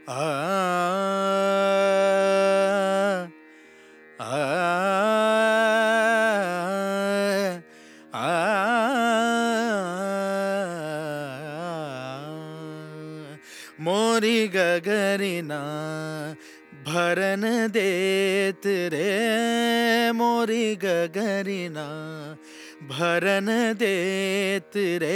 आ आ मोरी गगरिना भरन देत रे, मोरी गगरिना भरन देत रे।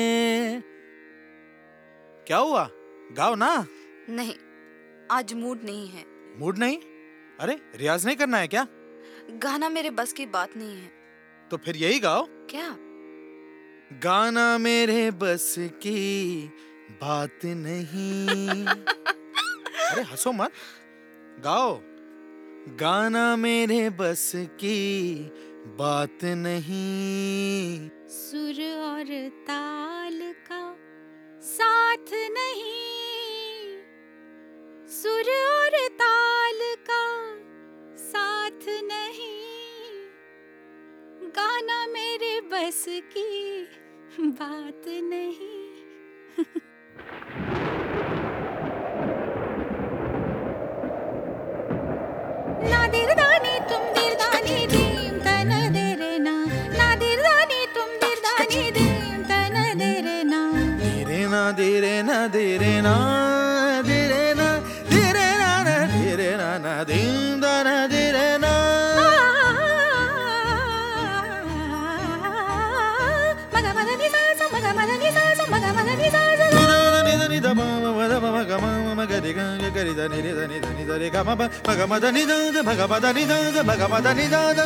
क्या हुआ, गाओ ना। नहीं, आज मूड नहीं है। मूड नहीं? अरे रियाज नहीं करना है क्या? गाना मेरे बस की बात नहीं है। तो फिर यही गाओ। क्या? गाना मेरे बस की बात नहीं। अरे हंसो मत, गाओ। गाना मेरे बस की बात नहीं, सुर और ताल का साथ नहीं, सुर और ताल का साथ नहीं, गाना मेरे बस की बात नहीं। ना दिरदानी तुम दिरदानी दीम तन देरे ना, ना दिरदानी तुम दिरदानी दीम तन देरे ना, धीरे ना धीरे ना धीरे ना धीरे ना धीरे ना ना धीरे ना ना धीम दा ना धीरे ना। मगा मगा नि सा सा मगा मगा नि सा सा मगा मगा नि सा सा नि दा नि दा मा मा दा मा गा मा मा गा रे गा गा रे दा नि रे दा नि दा नि दा रे गा मा मा गा मा दा नि दा दा मा गा मा दा नि दा दा मा गा मा दा नि दा दा।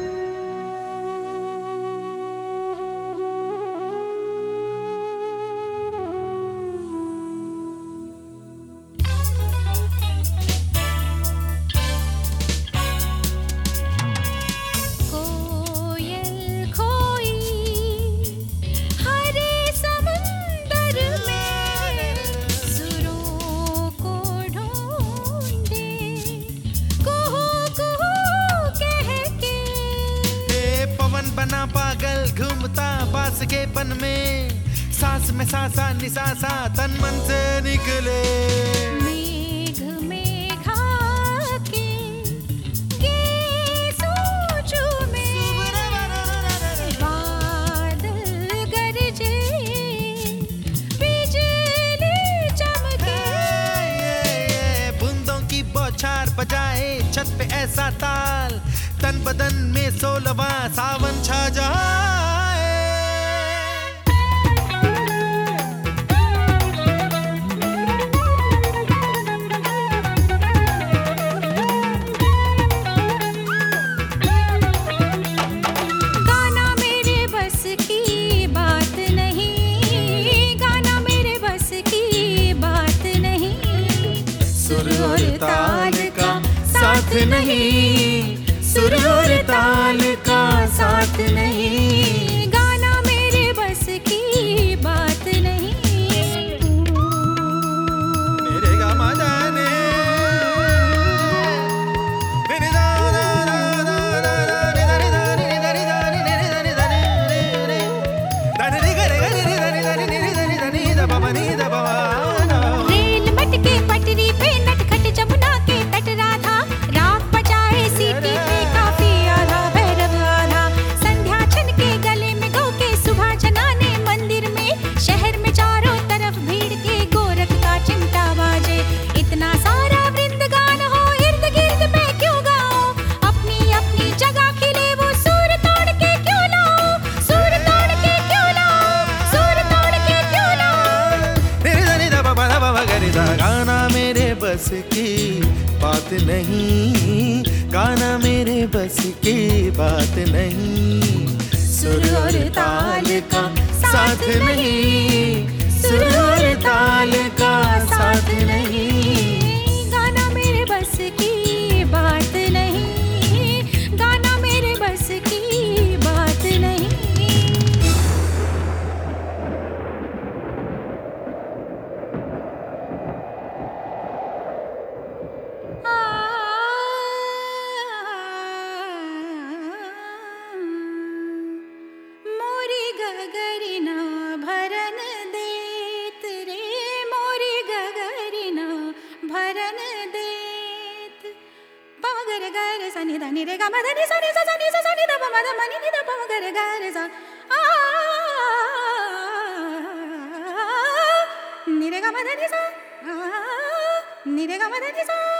कोयल खोई हरे समुंदर में, सुरों को ढूंढे कुहू कुहू कह के। हे पवन बना पागल घूमता बास के पन में, सांस में सांसा निसासा तन मन से निकले। मेघ मेघा के ये सोचू में, बादल गरजे बिजली चमके। बूंदों की बौछार बजाए छत पे ऐसा ताल, तन बदन में 16वां सावन छा जाए। गाना मेरे बस की बात नहीं, गाना मेरे बस की बात नहीं, सुर और ताल का साथ नहीं, सुर और ताल का साथ नहीं, गाना मेरे बस की बात नहीं। मेरे गा मा दा ने रे दा दा दा दा दा रे दा रे दा रे दा रे दा रे दा रे रे दा रे गा रे गा रे दा रे दा रे दा रे दा बा नी दा बा ना। रेल मटके पटरी पे नटखट जमुना के तट राधा, राग बजाए सीटी पे काफी आधा भैरव आधा, संध्या छन के गले में गौ के सुबह जनाने मंदिर में, शहर में चारों तरफ भीड़ के गोरख का चिमटा बाजे। इतना सारा वृंदगान हो इर्द गिर्द मैं क्यों गाऊं, अपनी अपनी जगह खिले वो सुर तोड़ के क्यों लाऊं, सुर तोड़ के क्यों लाऊं, सुर तोड़ के क्यों लाऊं। रे दा रे दा बा बा बा गा रे दा। गाना मेरे बस की बात नहीं, गाना मेरे बस की बात नहीं, सुर और ताल का साथ नहीं, सुर और ताल का साथ नहीं, गाना मेरे बस की बात नहीं, गाना मेरे बस की बात नहीं। मोरी गगरिना भरन देत रे, मोरी गगरिना ग रे सा नि ध नि रे ग म ध नि सा नि सा सा नि सा सा नि ध प म ध म नि ध प म ग रे सा नि रे ग म ध नि सा नि रे ग म ध नि सा